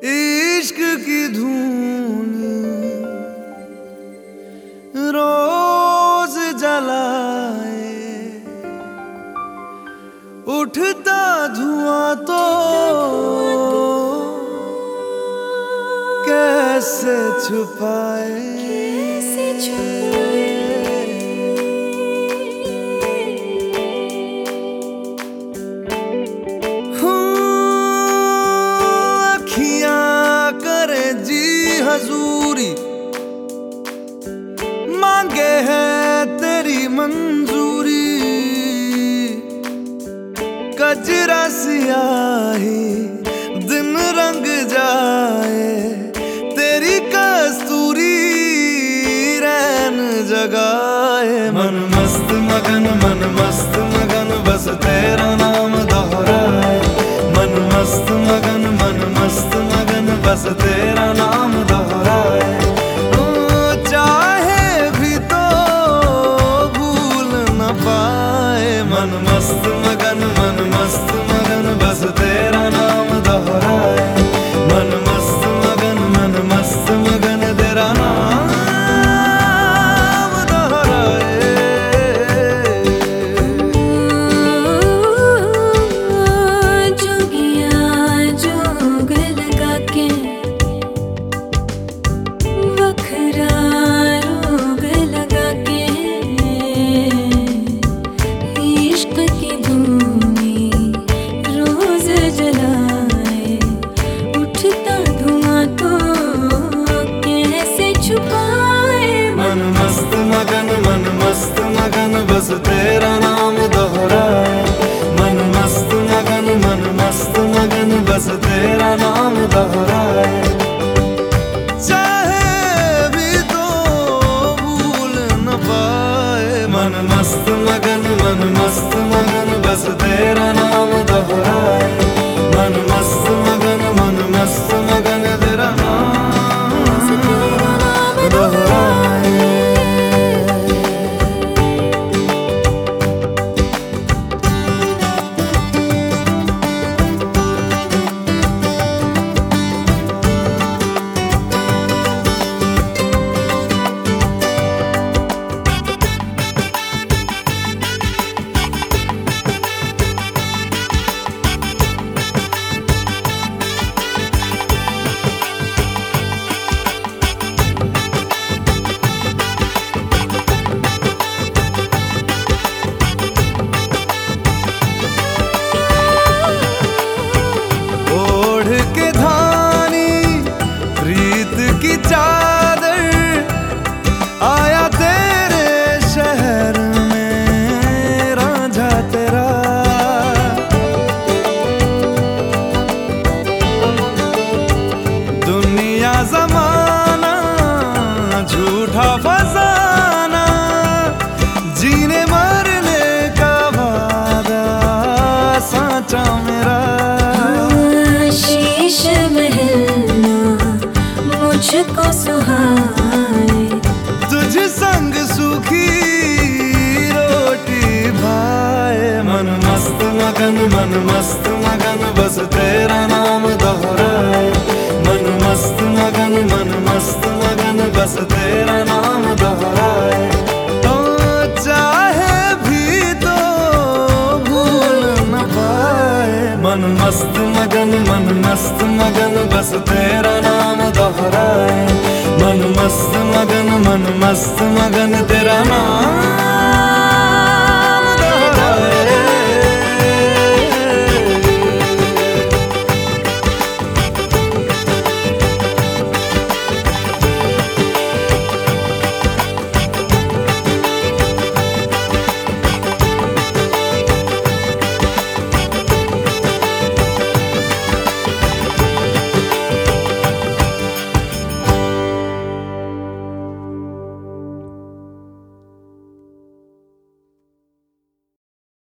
इश्क की धून रोज जलाए, उठता धुआं तो कैसे छुपाए। हजूरी मांगे है तेरी मंजूरी, कजरा सियाही दिन रंग जाए, तेरी कस्तूरी रैन जगाए। मन मस्त मगन बस तेरा नाम दोहराए। मन मस्त मगन बस तेरा नाम दोहराए। चाहे भी तो भूल न पाए। मन मस्त मगन बस तेरा नाम दोहराए। मन मस्त मगन तेरा नाम बस तेरा नाम दोहराए। मन मस्त मगन बस तेरा नाम दोहराए। चाहे भी तो भूल न पाए। मन मस्त मगन बस तेरा नाम दोहराए। मन मस्त मगन तेरा नाम दोहराए। की चादर आया तेरे शहर में रांझा तेरा। दुनिया जमाना झूठा फसाना, जीने मरने का वादा साचा मेरा। शीश महलना मुझको सुहाए, तुझ संग सूखी रोटी भाए। मन मस्त मगन बस तेरा नाम दोहराए। मन मस्त मगन बस तेरा नाम दोहराए। तो चाहे भी तो भूल न पाए। मन मस्त मगन बस तेरा नाम दोहराए। मन मस्त मगन तेरा नाम